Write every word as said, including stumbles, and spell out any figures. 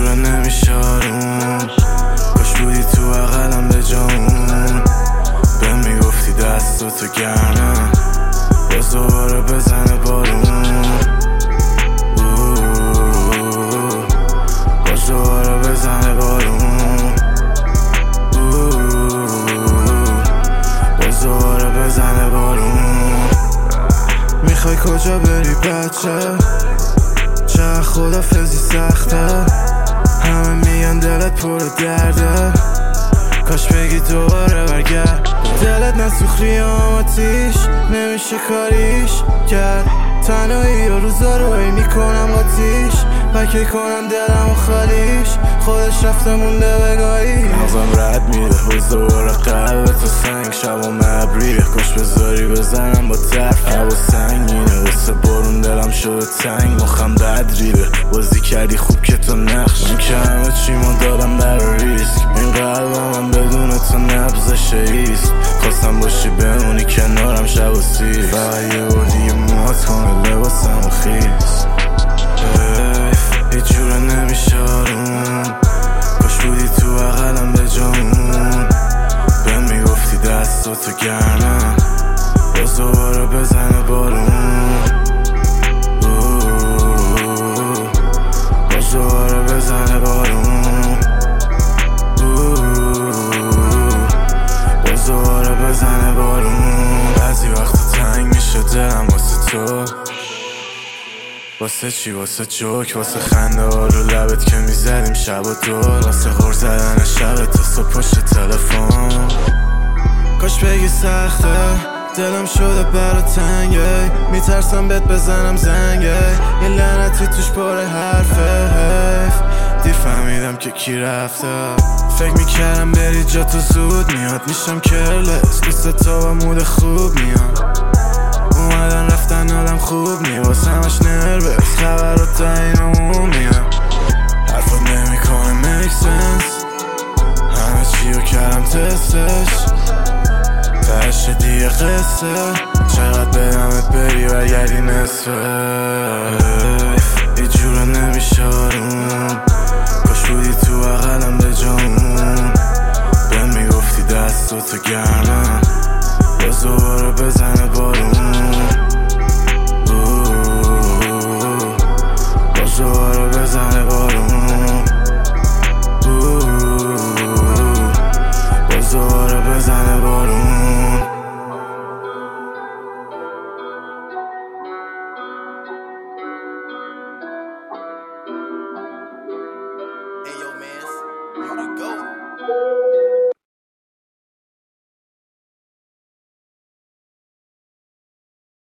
جوره نمیشارون، کاش بودی تو اقلم به جامون. به میگفتی دستاتو گرمه، باز دوباره بزنه بارون. باز دوباره بزنه بارون. باز دوباره بزنه بارون. میخوای کجا بری بچه؟ چه خدافزی سخته، همه میگن دلت پر درده، کاش بگی دوباره برگرد. دلت نسوخ ریام آتیش، نمیشه کاریش کرد. تنهایی و روزا رو ای میکنم آتیش، بکی کنم دلم و خالیش، خودش رفته مونده بگاهی. مغزم رد میره باز دوباره قلبت سنگ، شب و مبریه کاش بذاری بزنم با طرف. هوا سنگینه واسه بارون دلم شده تنگ، مخم بد ریده بازی کردی خوب که تو نقش. من که همه چیمو دادم برا ریسک، این قلبم هم بدون تو نبزش ایست. خواستم باشی بمونی کنارم شب و سیر، فقط یه بار دیگه موهات کنه لباسم و خیز. یه جوره نمیشارون، کاش بودی تو اقلم به جامون. به میگفتی دستاتو گرمه، باز دوباره بزنه بارون. باز دوباره بزنه بارون. باز دوباره بزنه بارون. بعضی وقتا تنگ میشه دلم واسه تو، واسه چی؟ واسه جوک، واسه خنده ها رو لبت که میزدیم شب و دور، واسه غور زدن شب تا صبح پشت تلفن. کاش بگی سخته، دلم شده برا تنگه، میترسم بهت بزنم زنگه، یه لعنتی توش پاره حرفه. حیف دیر فهمیدم که کی رفته، فکر میکردم بری جا تو زود میاد، میشم کرلس دوست تا با مود خوب میاد. اومدن رفتن آدم خوب نی، واسه همش نروس خبر رو تا این عمومیم. حرفات نمیکنه میک سنس، همه چی رو کردم تستش، تهش دیگه قصه. چقدر بدمت بری و گردی نصفه. یه جوره نمیشارون، کاش بودی تو اقلم به جامون. به میگفتی دستاتو گرم،